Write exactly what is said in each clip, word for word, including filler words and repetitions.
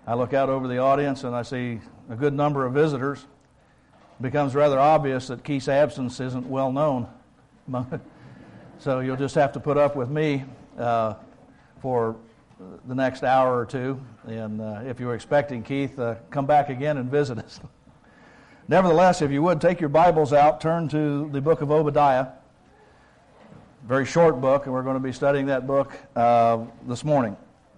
I look out over the audience and I see a good number of visitors. It becomes rather obvious that Keith's absence isn't well known. So you'll just have to put up with me uh, for the next hour or two. And uh, if you were expecting Keith, uh, come back again and visit us. Nevertheless, if you would, take your Bibles out, turn to the book of Obadiah. Very short book, and we're going to be studying that book uh, this morning.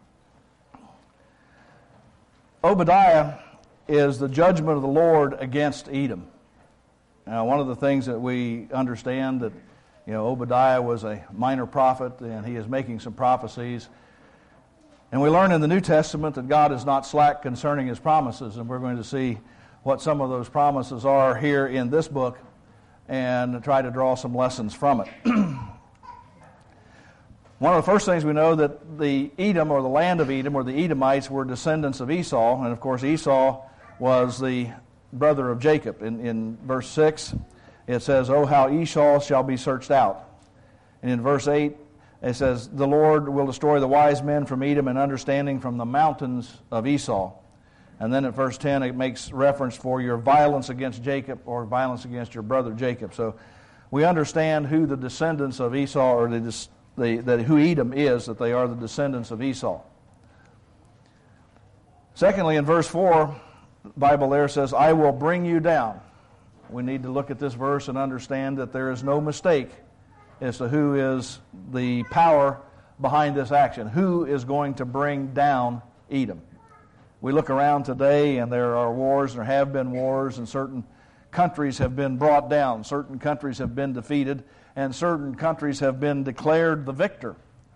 Obadiah is the judgment of the Lord against Edom. Now, one of the things that we understand that, you know, Obadiah was a minor prophet, and he is making some prophecies. And we learn in the New Testament that God is not slack concerning His promises, and we're going to see what some of those promises are here in this book and try to draw some lessons from it. One of the first things we know that the Edom, or the land of Edom, or the Edomites, were descendants of Esau, and of course Esau was the brother of Jacob. In, in verse six, it says, "Oh, how Esau shall be searched out." And in verse eight, it says, "The Lord will destroy the wise men from Edom and understanding from the mountains of Esau." And then at verse ten, it makes reference for your violence against Jacob, or violence against your brother Jacob. So we understand who the descendants of Esau, or the, the, the who Edom is, that they are the descendants of Esau. Secondly, in verse four, the Bible there says, "I will bring you down." We need to look at this verse and understand that there is no mistake as to who is the power behind this action. Who is going to bring down Edom? We look around today, and there are wars, and there have been wars, and certain countries have been brought down, certain countries have been defeated, and certain countries have been declared the victor.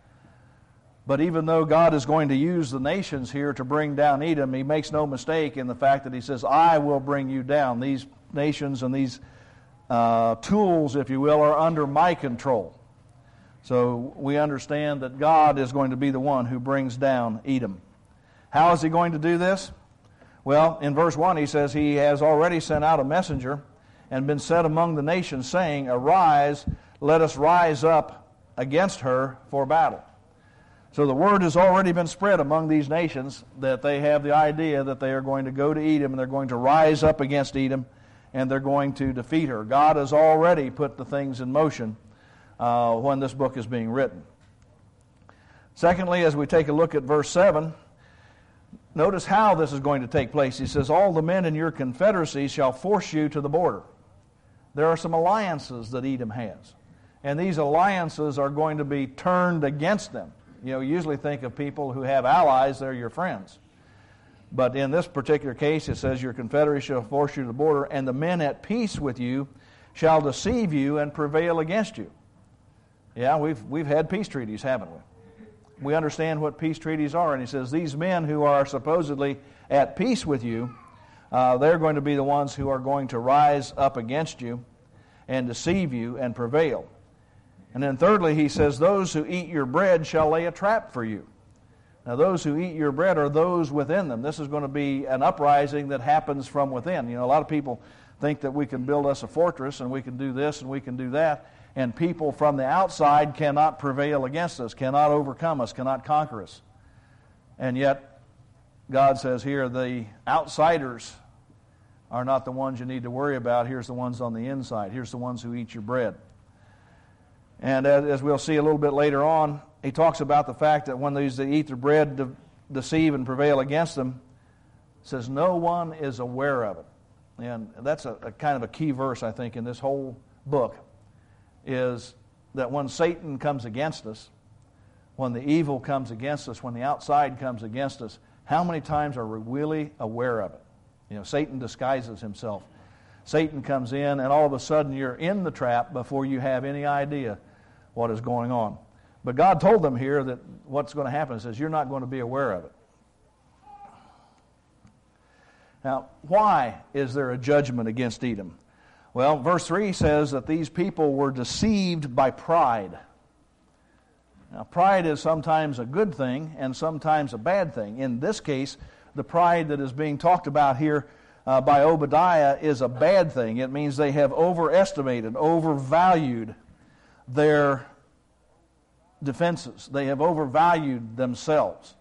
But even though God is going to use the nations here to bring down Edom, He makes no mistake in the fact that He says, "I will bring you down." These nations and these uh, tools, if you will, are under my control. So we understand that God is going to be the one who brings down Edom. How is He going to do this? Well, in verse one, He says He has already sent out a messenger and been set among the nations, saying, "Arise, let us rise up against her for battle." So the word has already been spread among these nations that they have the idea that they are going to go to Edom, and they're going to rise up against Edom, and they're going to defeat her. God has already put the things in motion uh, when this book is being written. Secondly, as we take a look at verse seven, notice how this is going to take place. He says, "All the men in your confederacy shall force you to the border." There are some alliances that Edom has, and these alliances are going to be turned against them. You know, you usually think of people who have allies, they're your friends. But in this particular case, it says, "Your confederacy shall force you to the border, and the men at peace with you shall deceive you and prevail against you." Yeah, we've we've had peace treaties, haven't we? We understand what peace treaties are, and he says these men who are supposedly at peace with you, uh, they're going to be the ones who are going to rise up against you and deceive you and prevail. And then thirdly, he says, "Those who eat your bread shall lay a trap for you." Now, those who eat your bread are those within them. This is going to be an uprising that happens from within. You know, a lot of people think that we can build us a fortress, and we can do this, and we can do that, and people from the outside cannot prevail against us, cannot overcome us, cannot conquer us. And yet, God says here, the outsiders are not the ones you need to worry about. Here's the ones on the inside. Here's the ones who eat your bread. And as we'll see a little bit later on, he talks about the fact that when these that eat their bread de- deceive and prevail against them, it says no one is aware of it. And that's a, a kind of a key verse, I think, in this whole book, is that when Satan comes against us, when the evil comes against us, when the outside comes against us, how many times are we really aware of it? You know, Satan disguises himself. Satan comes in, and all of a sudden you're in the trap before you have any idea what is going on. But God told them here that what's going to happen. It says you're not going to be aware of it. Now, why is there a judgment against Edom? Well, verse three says that these people were deceived by pride. Now, pride is sometimes a good thing and sometimes a bad thing. In this case, the pride that is being talked about here uh, by Obadiah is a bad thing. It means they have overestimated, overvalued their defenses. They have overvalued themselves.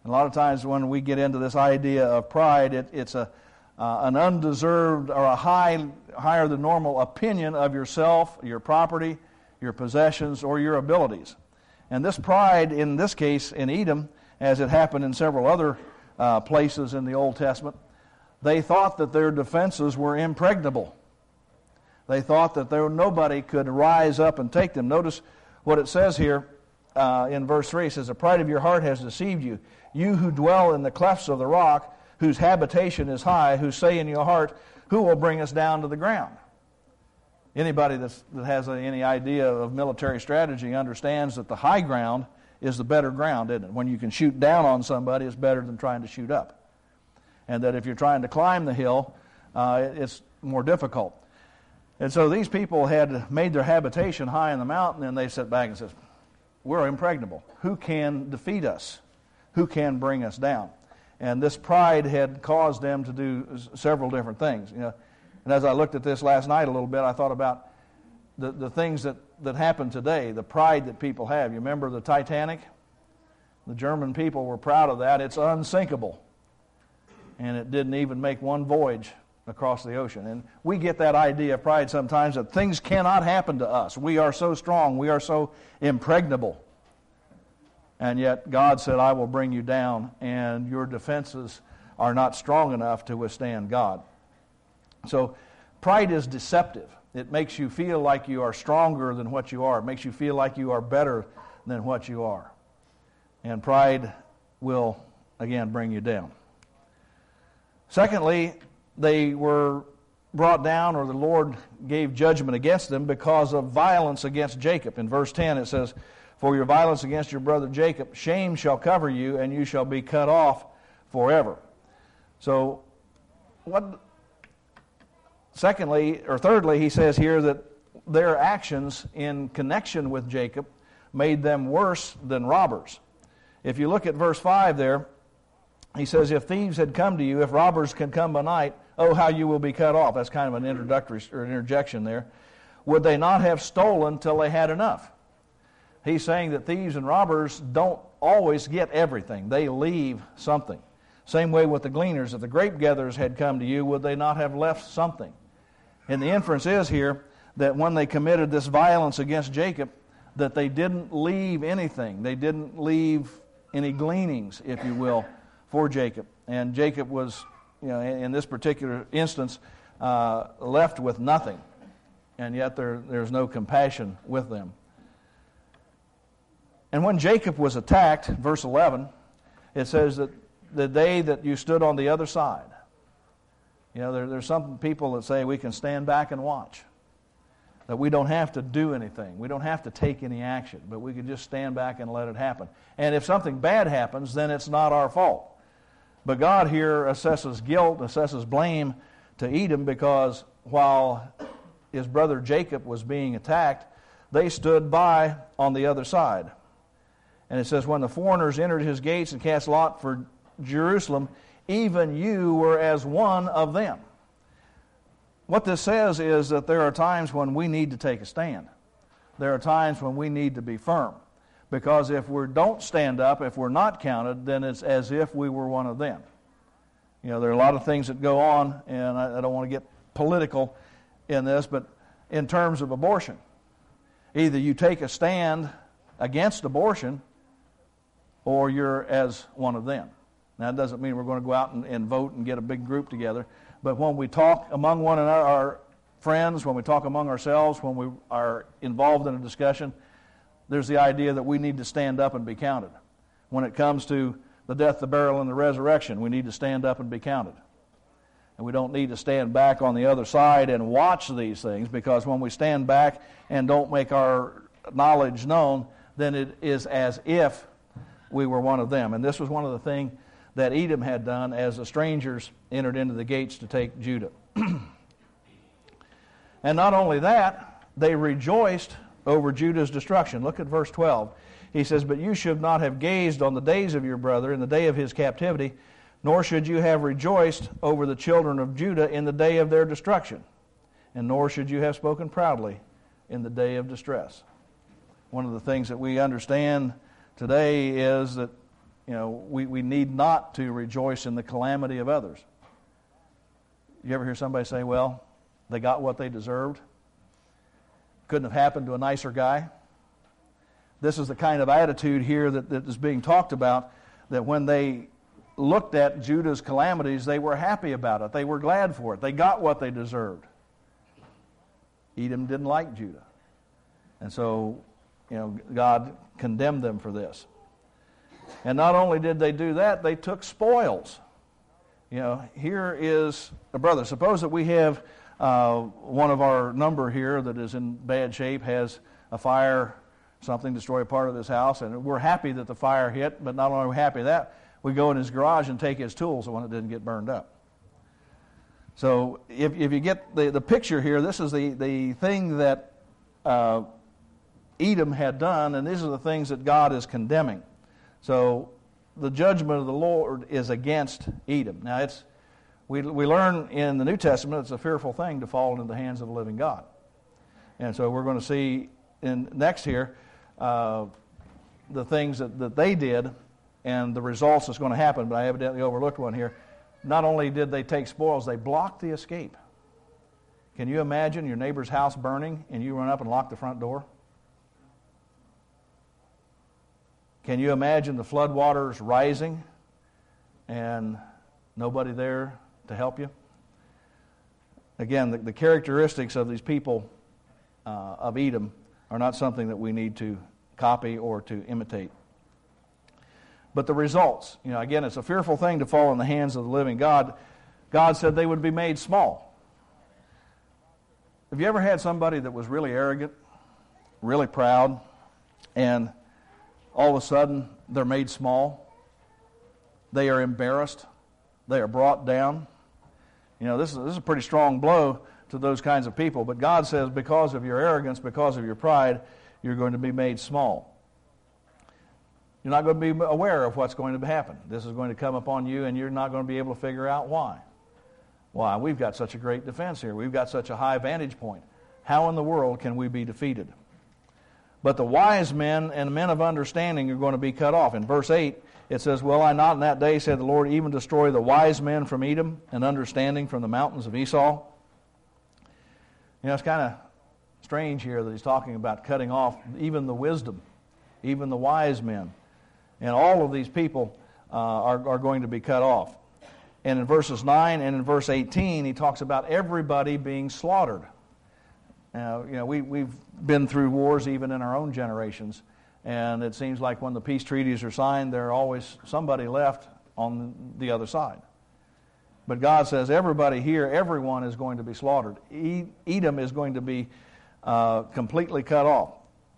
A lot of times when we get into this idea of pride, it, it's a uh, an undeserved or a high, higher than normal opinion of yourself, your property, your possessions, or your abilities. And this pride, in this case, in Edom, as it happened in several other uh, places in the Old Testament, they thought that their defenses were impregnable. They thought that there nobody could rise up and take them. Notice what it says here uh, in verse three. It says, "The pride of your heart has deceived you. You who dwell in the clefts of the rock, whose habitation is high, who say in your heart, who will bring us down to the ground?" Anybody that's, that has a, any idea of military strategy understands that the high ground is the better ground, isn't it? When you can shoot down on somebody, it's better than trying to shoot up. And that if you're trying to climb the hill, uh, it's more difficult. And so these people had made their habitation high in the mountain, and they sat back and said, "We're impregnable. Who can defeat us? Who can bring us down?" And this pride had caused them to do several different things. You know, and as I looked at this last night a little bit, I thought about the, the things that, that happen today, the pride that people have. You remember the Titanic? The German people were proud of that. It's unsinkable. And it didn't even make one voyage across the ocean. And we get that idea of pride sometimes that things cannot happen to us. We are so strong. We are so impregnable. And yet God said, "I will bring you down," and your defenses are not strong enough to withstand God. So pride is deceptive. It makes you feel like you are stronger than what you are. It makes you feel like you are better than what you are. And pride will, again, bring you down. Secondly, they were brought down, or the Lord gave judgment against them because of violence against Jacob. In verse ten it says, "For your violence against your brother Jacob, shame shall cover you, and you shall be cut off forever." So, what? Secondly, or thirdly, he says here that their actions in connection with Jacob made them worse than robbers. If you look at verse five there, he says, "If thieves had come to you, if robbers can come by night, oh, how you will be cut off." That's kind of an introductory or interjection there. "Would they not have stolen till they had enough?" He's saying that thieves and robbers don't always get everything. They leave something. Same way with the gleaners. If the grape gatherers had come to you, would they not have left something? And the inference is here that when they committed this violence against Jacob, that they didn't leave anything. They didn't leave any gleanings, if you will, for Jacob. And Jacob was, you know, in this particular instance, uh, left with nothing. And yet there, there's no compassion with them. And when Jacob was attacked, verse eleven, it says that the day that you stood on the other side. You know, there, there's some people that say we can stand back and watch. That we don't have to do anything. We don't have to take any action. But we can just stand back and let it happen. And if something bad happens, then it's not our fault. But God here assesses guilt, assesses blame to Edom, because while his brother Jacob was being attacked, they stood by on the other side. And it says, "When the foreigners entered his gates and cast lot for Jerusalem, even you were as one of them." What this says is that there are times when we need to take a stand. There are times when we need to be firm. Because if we don't stand up, if we're not counted, then it's as if we were one of them. You know, there are a lot of things that go on, and I, I don't want to get political in this, but in terms of abortion, either you take a stand against abortion, or you're as one of them. Now, that doesn't mean we're going to go out and, and vote and get a big group together. But when we talk among one another, our friends, when we talk among ourselves, when we are involved in a discussion, there's the idea that we need to stand up and be counted. When it comes to the death, the burial, and the resurrection, we need to stand up and be counted. And we don't need to stand back on the other side and watch these things, because when we stand back and don't make our knowledge known, then it is as if we were one of them. And this was one of the things that Edom had done as the strangers entered into the gates to take Judah. And not only that, they rejoiced over Judah's destruction. Look at verse twelve. He says, "But you should not have gazed on the days of your brother in the day of his captivity, nor should you have rejoiced over the children of Judah in the day of their destruction, and nor should you have spoken proudly in the day of distress." One of the things that we understand today is that you know, we, we need not to rejoice in the calamity of others. You ever hear somebody say, well, they got what they deserved? Couldn't have happened to a nicer guy? This is the kind of attitude here that, that is being talked about, that when they looked at Judah's calamities, they were happy about it. They were glad for it. They got what they deserved. Edom didn't like Judah. And so, you know, God condemned them for this. And not only did they do that, they took spoils. You know, here is a brother. Suppose that we have uh, one of our number here that is in bad shape, has a fire, something destroy a part of this house, and we're happy that the fire hit, but not only are we happy that, we go in his garage and take his tools when it didn't get burned up. So if, if you get the, the picture here, this is the, the thing that uh, Edom had done, and these are the things that God is condemning. So the judgment of the Lord is against Edom. Now, it's we we learn in the New Testament it's a fearful thing to fall into the hands of the living God. And so we're going to see in next here uh, the things that, that they did and the results that's going to happen, but I evidently overlooked one here. Not only did they take spoils, they blocked the escape. Can you imagine your neighbor's house burning and you run up and lock the front door? Can you imagine the floodwaters rising and nobody there to help you? Again, the, the characteristics of these people uh, of Edom are not something that we need to copy or to imitate. But the results, you know, again, it's a fearful thing to fall in the hands of the living God. God said they would be made small. Have you ever had somebody that was really arrogant, really proud, and all of a sudden they're made small? They are embarrassed. They are brought down. You know, this is, this is a pretty strong blow to those kinds of people. But God says because of your arrogance, because of your pride, you're going to be made small. You're not going to be aware of what's going to happen. This is going to come upon you, and you're not going to be able to figure out why. Why? We've got such a great defense here. We've got such a high vantage point. How in the world can we be defeated? But the wise men and men of understanding are going to be cut off. In verse eight, it says, Will I not in that day, said the Lord, even destroy the wise men from Edom and understanding from the mountains of Esau? You know, it's kind of strange here that he's talking about cutting off even the wisdom, even the wise men. And all of these people uh, are, are going to be cut off. And in verses nine and in verse eighteen, he talks about everybody being slaughtered. Now, you know, we, we've been through wars even in our own generations. And it seems like when the peace treaties are signed, there's always somebody left on the other side. But God says everybody here, everyone is going to be slaughtered. Edom is going to be uh, completely cut off.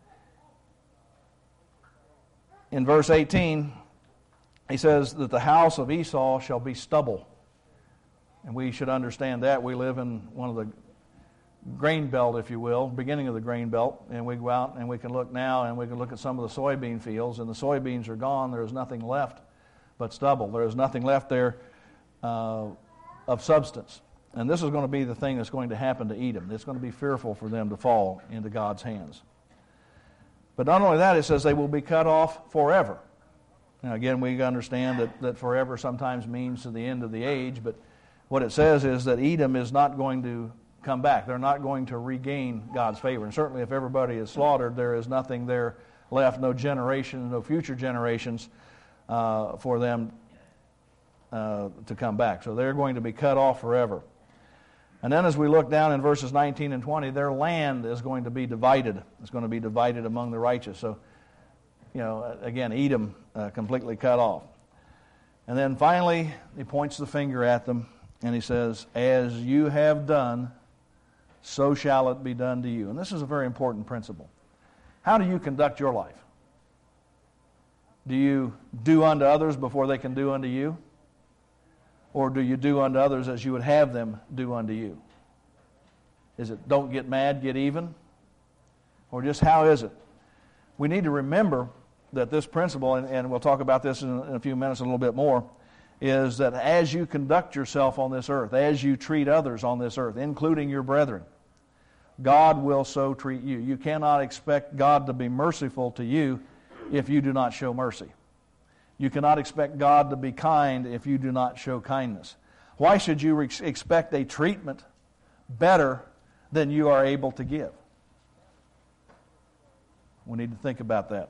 In verse eighteen, he says that the house of Esau shall be stubble. And we should understand that. We live in one of the grain belt, if you will, beginning of the grain belt, and we go out and we can look now and we can look at some of the soybean fields, and the soybeans are gone. There is nothing left but stubble. There is nothing left there uh, of substance. And this is going to be the thing that's going to happen to Edom. It's going to be fearful for them to fall into God's hands. But not only that, it says they will be cut off forever. Now again, we understand that, that forever sometimes means to the end of the age, but what it says is that Edom is not going to come back. They're not going to regain God's favor. And certainly if everybody is slaughtered, there is nothing there left, no generation, no future generations uh, for them uh, to come back. So they're going to be cut off forever. And then as we look down in verses nineteen and twenty, their land is going to be divided. It's going to be divided among the righteous. So, you know, again, Edom uh, completely cut off. And then finally, he points the finger at them, and he says, as you have done, so shall it be done to you. And this is a very important principle. How do you conduct your life? Do you do unto others before they can do unto you? Or do you do unto others as you would have them do unto you? Is it don't get mad, get even? Or just how is it? We need to remember that this principle, and, and we'll talk about this in, in a few minutes a little bit more, is that as you conduct yourself on this earth, as you treat others on this earth, including your brethren, God will so treat you. You cannot expect God to be merciful to you if you do not show mercy. You cannot expect God to be kind if you do not show kindness. Why should you re- expect a treatment better than you are able to give? We need to think about that.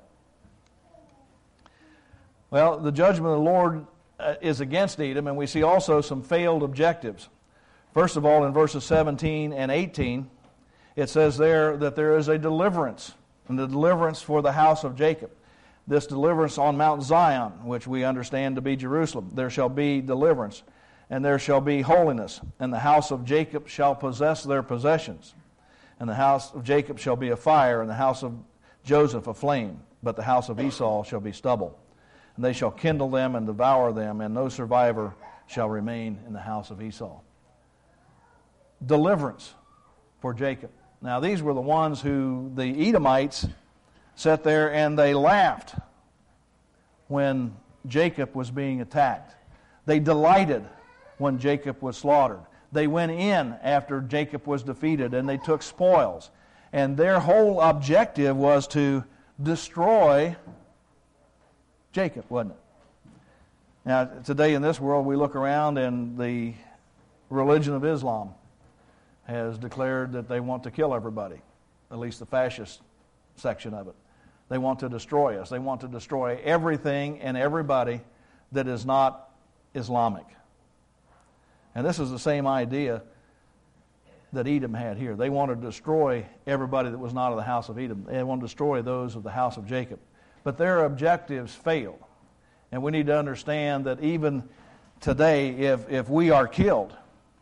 Well, the judgment of the Lord uh, is against Edom, and we see also some failed objectives. First of all, in verses seventeen and eighteen, it says there that there is a deliverance, and the deliverance for the house of Jacob. This deliverance on Mount Zion, which we understand to be Jerusalem. There shall be deliverance, and there shall be holiness, and the house of Jacob shall possess their possessions. And the house of Jacob shall be a fire, and the house of Joseph a flame, but the house of Esau shall be stubble. And they shall kindle them and devour them, and no survivor shall remain in the house of Esau. Deliverance for Jacob. Now these were the ones who the Edomites sat there and they laughed when Jacob was being attacked. They delighted when Jacob was slaughtered. They went in after Jacob was defeated and they took spoils. And their whole objective was to destroy Jacob, wasn't it? Now, today in this world, we look around and the religion of Islam has declared that they want to kill everybody, at least the fascist section of it. They want to destroy us. They want to destroy everything and everybody that is not Islamic. And this is the same idea that Edom had here. They wanted to destroy everybody that was not of the house of Edom. They wanted to destroy those of the house of Jacob. But their objectives failed. And we need to understand that even today, if, if we are killed,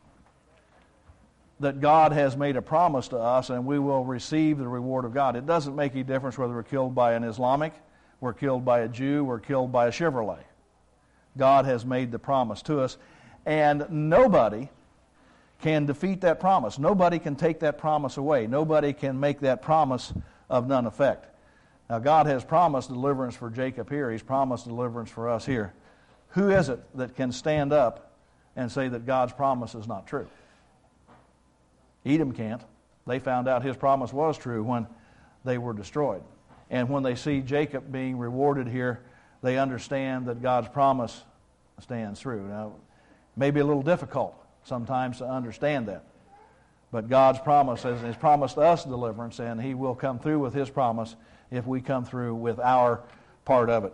that God has made a promise to us and we will receive the reward of God. It doesn't make any difference whether we're killed by an Islamic, we're killed by a Jew, we're killed by a Chevrolet. God has made the promise to us. And nobody can defeat that promise. Nobody can take that promise away. Nobody can make that promise of none effect. Now, God has promised deliverance for Jacob here. He's promised deliverance for us here. Who is it that can stand up and say that God's promise is not true? Edom can't. They found out his promise was true when they were destroyed. And when they see Jacob being rewarded here, they understand that God's promise stands through. Now, it may be a little difficult sometimes to understand that. But God's promise has, has promised us deliverance, and He will come through with His promise if we come through with our part of it.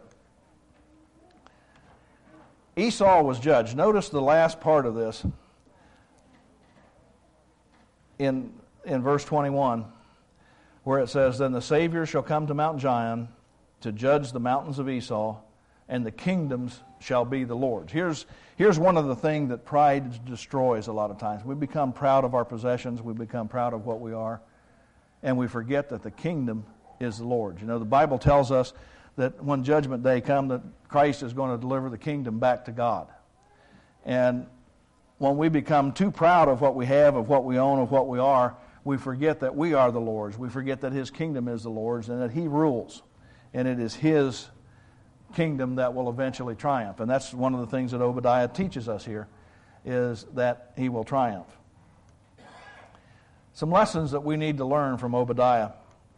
Esau was judged. Notice the last part of this in, in verse twenty-one, where it says, "Then the Savior shall come to Mount Zion to judge the mountains of Esau, and the kingdoms shall be the Lord's." Here's, here's one of the things that pride destroys a lot of times. We become proud of our possessions. We become proud of what we are. And we forget that the kingdom is the Lord's. You know, the Bible tells us that when Judgment Day comes, that Christ is going to deliver the kingdom back to God. And when we become too proud of what we have, of what we own, of what we are, we forget that we are the Lord's. We forget that His kingdom is the Lord's and that He rules. And it is His kingdom that will eventually triumph. And that's one of the things that Obadiah teaches us here, is that he will triumph. Some lessons that we need to learn from Obadiah.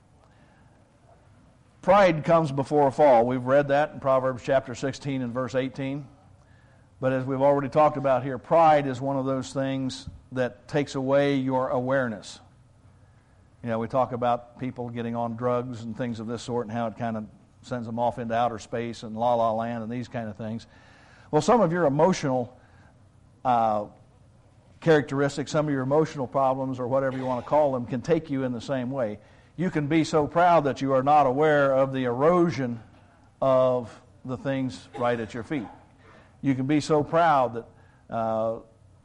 Pride comes before a fall. We've read that in Proverbs chapter sixteen and verse eighteen. But as we've already talked about here, pride is one of those things that takes away your awareness. You know, we talk about people getting on drugs and things of this sort and how it kind of sends them off into outer space and la la land and these kind of things. Well, some of your emotional uh, characteristics, some of your emotional problems or whatever you want to call them, can take you in the same way. You can be so proud that you are not aware of the erosion of the things right at your feet. You can be so proud that uh,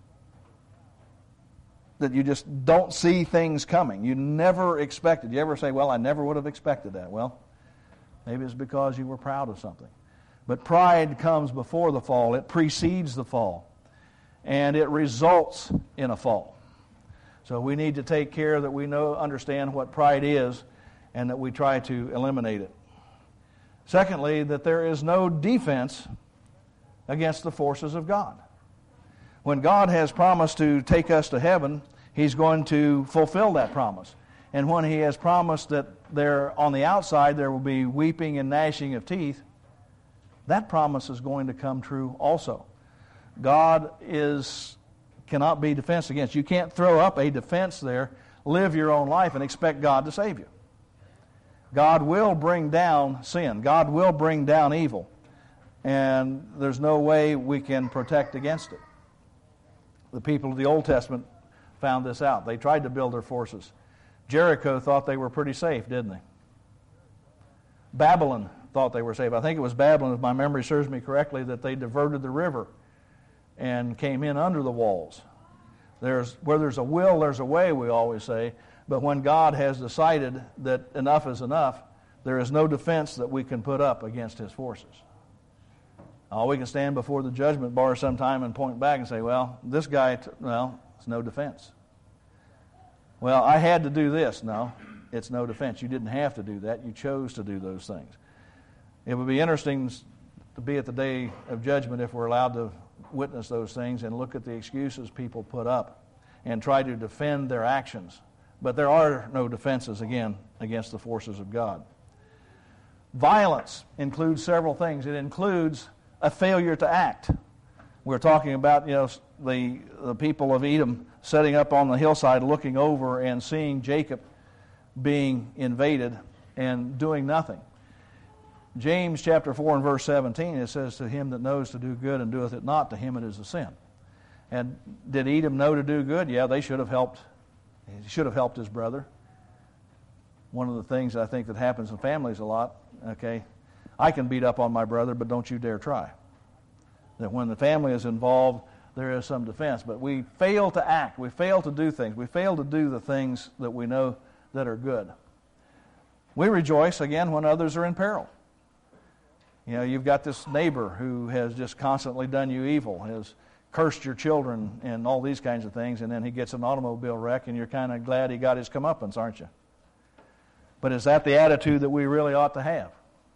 that you just don't see things coming. You never expected. You ever say, well, I never would have expected that? Well, maybe it's because you were proud of something. But pride comes before the fall. It precedes the fall. And it results in a fall. So we need to take care that we know, understand what pride is, and that we try to eliminate it. Secondly, that there is no defense against the forces of God. When God has promised to take us to heaven, He's going to fulfill that promise. And when He has promised that there, on the outside there will be weeping and gnashing of teeth, that promise is going to come true also. God is cannot be defensed against. You can't throw up a defense there, live your own life, and expect God to save you. God will bring down sin. God will bring down evil. And there's no way we can protect against it. The people of the Old Testament found this out. They tried to build their forces. Jericho thought they were pretty safe, didn't they? Babylon thought they were safe. I think it was Babylon, if my memory serves me correctly, that they diverted the river and came in under the walls. There's where there's a will, there's a way, we always say. But when God has decided that enough is enough, there is no defense that we can put up against His forces. Uh, we can stand before the judgment bar sometime and point back and say, well, this guy, t- well, it's no defense. Well, I had to do this. No, it's no defense. You didn't have to do that. You chose to do those things. It would be interesting to be at the day of judgment if we're allowed to witness those things and look at the excuses people put up and try to defend their actions. But there are no defenses, again, against the forces of God. Violence includes several things. It includes a failure to act. We're talking about, you know, the, the people of Edom setting up on the hillside, looking over and seeing Jacob being invaded and doing nothing. James chapter four and verse seventeen, it says, to him that knows to do good and doeth it not, to him it is a sin. And did Edom know to do good? Yeah, they should have helped. He should have helped his brother. One of the things I think that happens in families a lot, okay, I can beat up on my brother, but don't you dare try. That when the family is involved, there is some defense. But we fail to act. We fail to do things. We fail to do the things that we know that are good. We rejoice, again, when others are in peril. You know, you've got this neighbor who has just constantly done you evil, has cursed your children and all these kinds of things, and then he gets an automobile wreck, and you're kind of glad he got his comeuppance, aren't you? But is that the attitude that we really ought to have?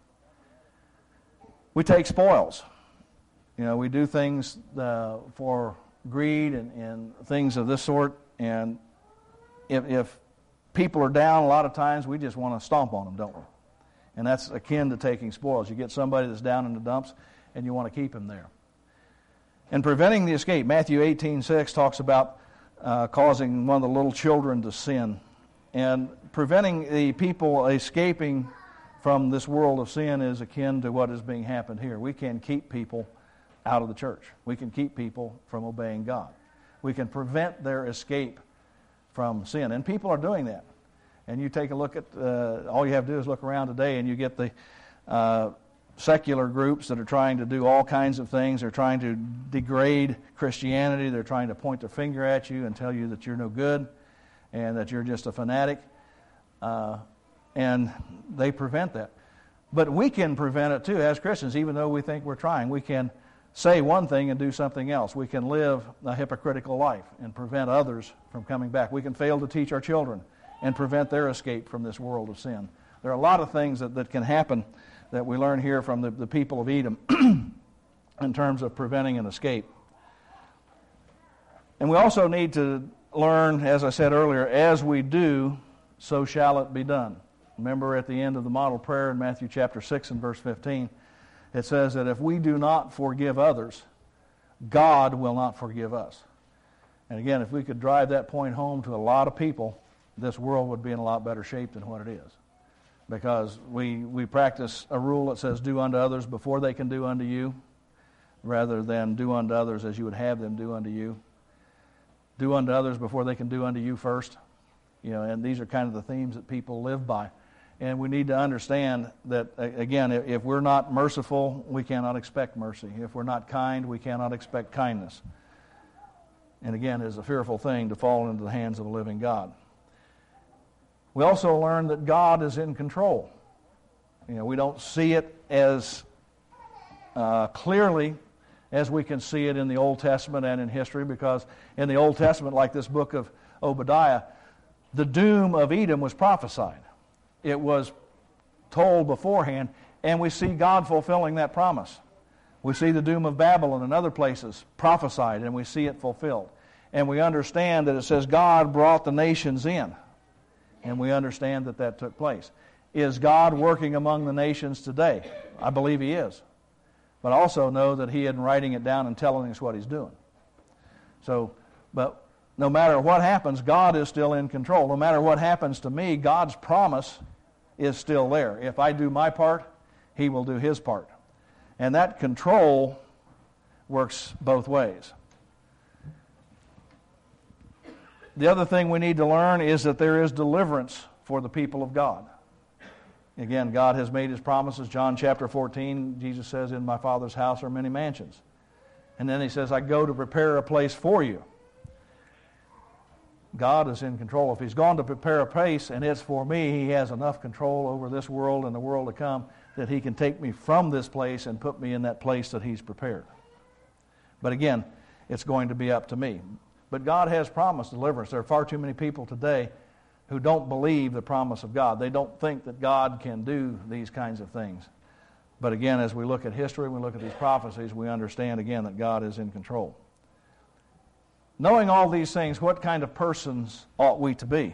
We take spoils. You know, we do things uh, for greed and, and things of this sort, and if, if people are down, a lot of times we just want to stomp on them, don't we? And that's akin to taking spoils. You get somebody that's down in the dumps, and you want to keep him there. And preventing the escape, Matthew eighteen six talks about uh, causing one of the little children to sin. And preventing the people escaping from this world of sin is akin to what is being happened here. We can keep people out of the church. We can keep people from obeying God. We can prevent their escape from sin. And people are doing that. And you take a look at, uh, all you have to do is look around today and you get the uh, secular groups that are trying to do all kinds of things. They're trying to degrade Christianity. They're trying to point their finger at you and tell you that you're no good and that you're just a fanatic. Uh, and they prevent that. But we can prevent it too as Christians, even though we think we're trying. We can say one thing and do something else. We can live a hypocritical life and prevent others from coming back. We can fail to teach our children and prevent their escape from this world of sin. There are a lot of things that, that can happen that we learn here from the, the people of Edom in terms of preventing an escape. And we also need to learn, as I said earlier, as we do, so shall it be done. Remember at the end of the model prayer in Matthew chapter six and verse fifteen, it says that if we do not forgive others, God will not forgive us. And again, if we could drive that point home to a lot of people, this world would be in a lot better shape than what it is. Because we, we practice a rule that says, do unto others before they can do unto you, rather than do unto others as you would have them do unto you. Do unto others before they can do unto you first. You know, and these are kind of the themes that people live by. And we need to understand that, again, if we're not merciful, we cannot expect mercy. If we're not kind, we cannot expect kindness. And again, it is a fearful thing to fall into the hands of a living God. We also learn that God is in control. You know, we don't see it as uh, clearly as we can see it in the Old Testament and in history, because in the Old Testament, like this book of Obadiah, the doom of Edom was prophesied. It was told beforehand, and we see God fulfilling that promise. We see the doom of Babylon and other places prophesied, and we see it fulfilled. And we understand that it says God brought the nations in. And we understand that that took place. Is God working among the nations today? I believe He is. but I also know that he isn't writing it down and telling us what he's doing. So, but no matter what happens, God is still in control. No matter what happens to me, God's promise is still there. If I do my part, he will do his part. And that control works both ways. The other thing we need to learn is that there is deliverance for the people of God. Again, God has made his promises. John chapter fourteen, Jesus says, in my Father's house are many mansions. And then he says, I go to prepare a place for you. God is in control. If he's gone to prepare a place and it's for me, he has enough control over this world and the world to come that he can take me from this place and put me in that place that he's prepared. But again, it's going to be up to me. But God has promised deliverance. There are far too many people today who don't believe the promise of God. They don't think that God can do these kinds of things. But again, as we look at history, we look at these prophecies, we understand again that God is in control. Knowing all these things, what kind of persons ought we to be?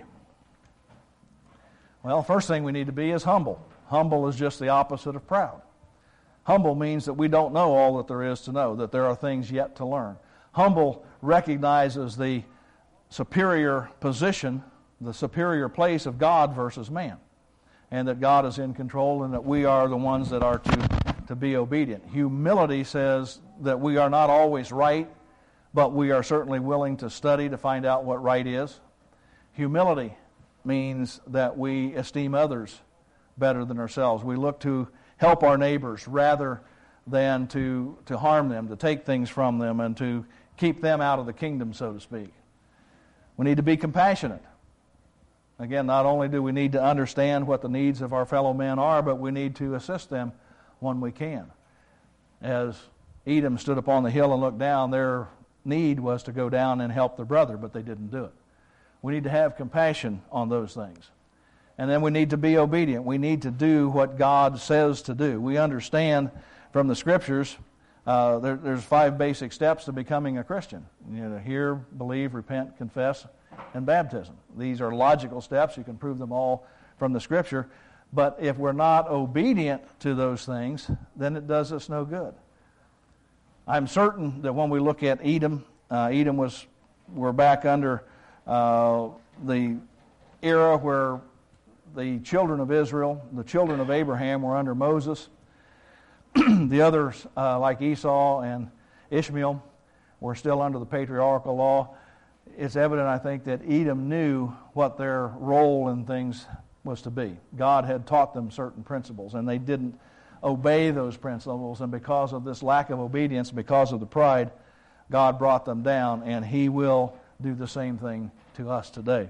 Well, first thing we need to be is humble. Humble is just the opposite of proud. Humble means that we don't know all that there is to know, that there are things yet to learn. Humble recognizes the superior position, the superior place of God versus man, and that God is in control and that we are the ones that are to, to be obedient. Humility says that we are not always right, but we are certainly willing to study to find out what right is. Humility means that we esteem others better than ourselves. We look to help our neighbors rather than to, to harm them, to take things from them, and to keep them out of the kingdom, so to speak. We need to be compassionate. Again, not only do we need to understand what the needs of our fellow men are, but we need to assist them when we can. As Edom stood upon the hill and looked down, their need was to go down and help their brother, but they didn't do it. We need to have compassion on those things. And then we need to be obedient. We need to do what God says to do. We understand from the Scriptures, uh, there, there's five basic steps to becoming a Christian. You know, hear, believe, repent, confess, and baptism. These are logical steps. You can prove them all from the Scripture. But if we're not obedient to those things, then it does us no good. I'm certain that when we look at Edom, uh, Edom was, we're back under uh, the era where the children of Israel, the children of Abraham, were under Moses. The others, uh, like Esau and Ishmael, were still under the patriarchal law. It's evident, I think, that Edom knew what their role in things was to be. God had taught them certain principles, and they didn't obey those principles, and because of this lack of obedience, because of the pride, God brought them down, and he will do the same thing to us today.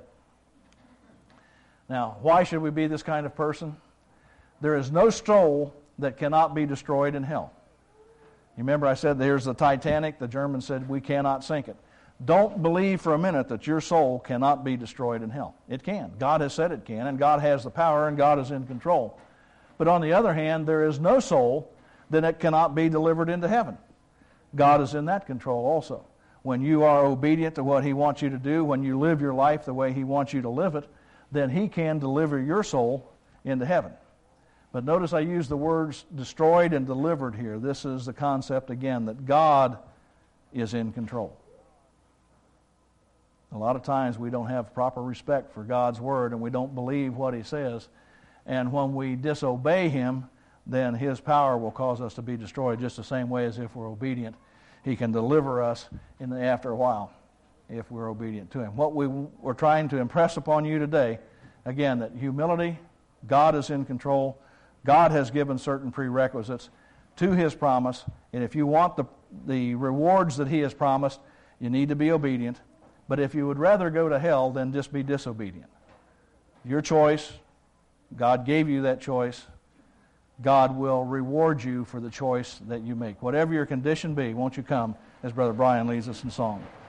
Now, why should we be this kind of person? There is no soul that cannot be destroyed in hell. You remember I said there's the Titanic. The Germans said we cannot sink it. Don't believe for a minute that your soul cannot be destroyed in hell. It can. God has said it can, and God has the power, and God is in control. But on the other hand, there is no soul that it cannot be delivered into heaven. God is in that control also. When you are obedient to what he wants you to do, when you live your life the way he wants you to live it, then he can deliver your soul into heaven. But notice I use the words destroyed and delivered here. This is the concept again that God is in control. A lot of times we don't have proper respect for God's word and we don't believe what he says. And when we disobey him, then his power will cause us to be destroyed just the same way as if we're obedient. He can deliver us in the, after a while if we're obedient to him. What we, we're trying to impress upon you today, again, that humility, God is in control. God has given certain prerequisites to his promise. And if you want the, the rewards that he has promised, you need to be obedient. But if you would rather go to hell, then just be disobedient. Your choice. God gave you that choice. God will reward you for the choice that you make. Whatever your condition be, won't you come as Brother Brian leads us in song.